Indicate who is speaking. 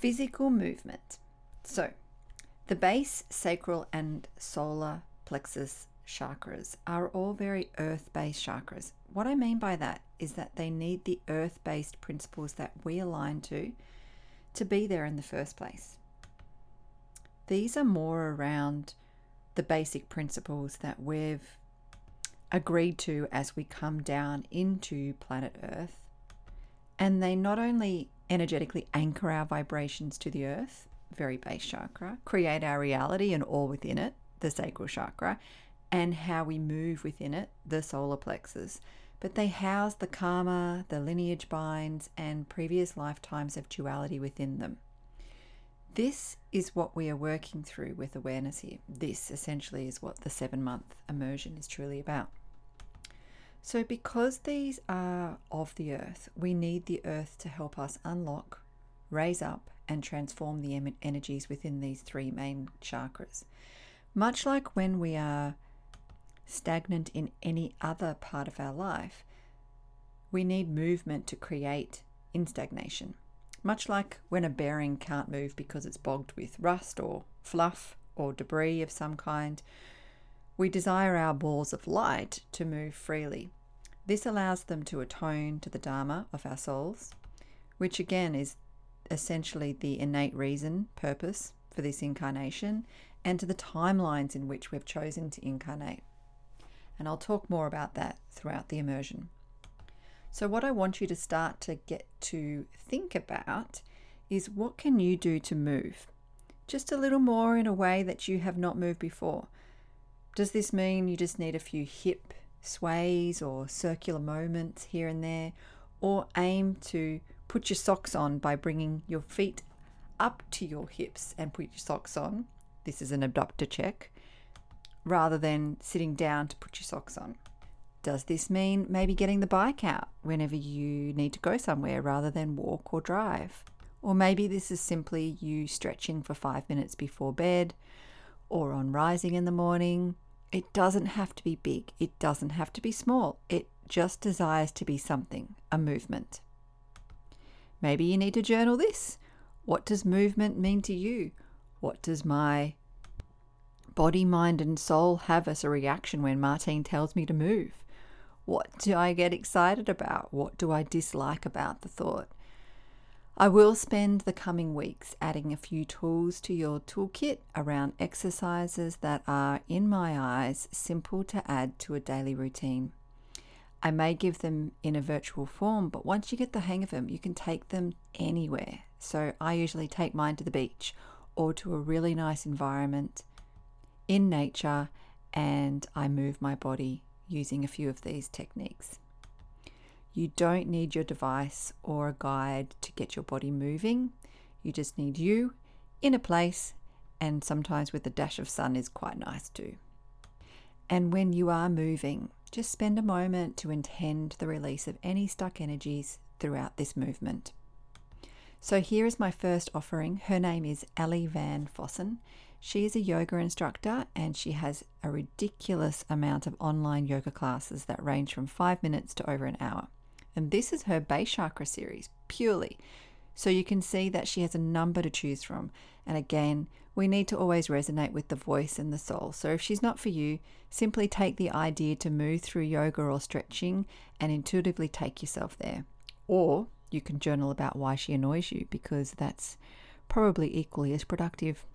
Speaker 1: Physical movement. So, the base, sacral, and solar plexus chakras are all very earth-based chakras. What I mean by that is that they need the earth-based principles that we align to be there in the first place. These are more around the basic principles that we've agreed to as we come down into planet Earth. And they not only energetically anchor our vibrations to the earth, very base chakra, create our reality and all within it, the sacral chakra, and how we move within it, the solar plexus. But they house the karma, the lineage binds, and previous lifetimes of duality within them. This is what we are working through with awareness here. This essentially is what the 7-month immersion is truly about. So because these are of the earth, we need the earth to help us unlock, raise up, and transform the energies within these 3 main chakras. Much like when we are stagnant in any other part of our life, we need movement to create in stagnation. Much like when a bearing can't move because it's bogged with rust or fluff or debris of some kind, we desire our balls of light to move freely. This allows them to attune to the Dharma of our souls, which again is essentially the innate reason, purpose for this incarnation, and to the timelines in which we've chosen to incarnate. And I'll talk more about that throughout the immersion. So what I want you to start to get to think about is, what can you do to move? Just a little more in a way that you have not moved before. Does this mean you just need a few hip sways or circular moments here and there? Or aim to put your socks on by bringing your feet up to your hips and put your socks on. This is an abductor check, rather than sitting down to put your socks on. Does this mean maybe getting the bike out whenever you need to go somewhere rather than walk or drive? Or maybe this is simply you stretching for 5 minutes before bed or on rising in the morning. It doesn't have to be big. It doesn't have to be small. It just desires to be something, a movement. Maybe you need to journal this. What does movement mean to you? What does my body, mind, and soul have as a reaction when Martine tells me to move? What do I get excited about? What do I dislike about the thought? I will spend the coming weeks adding a few tools to your toolkit around exercises that are, in my eyes, simple to add to a daily routine. I may give them in a virtual form, but once you get the hang of them, you can take them anywhere. So I usually take mine to the beach or to a really nice environment in nature, and I move my body using a few of these techniques. You don't need your device or a guide to get your body moving. You just need you in a place, and sometimes with a dash of sun is quite nice too. And when you are moving, just spend a moment to intend the release of any stuck energies throughout this movement. So here is my first offering. Her name is Ellie Van Fossen. She is a yoga instructor, and she has a ridiculous amount of online yoga classes that range from 5 minutes to over an hour. And this is her base chakra series, purely. So you can see that she has a number to choose from. And again, we need to always resonate with the voice and the soul. So if she's not for you, simply take the idea to move through yoga or stretching and intuitively take yourself there. Or you can journal about why she annoys you, because that's probably equally as productive.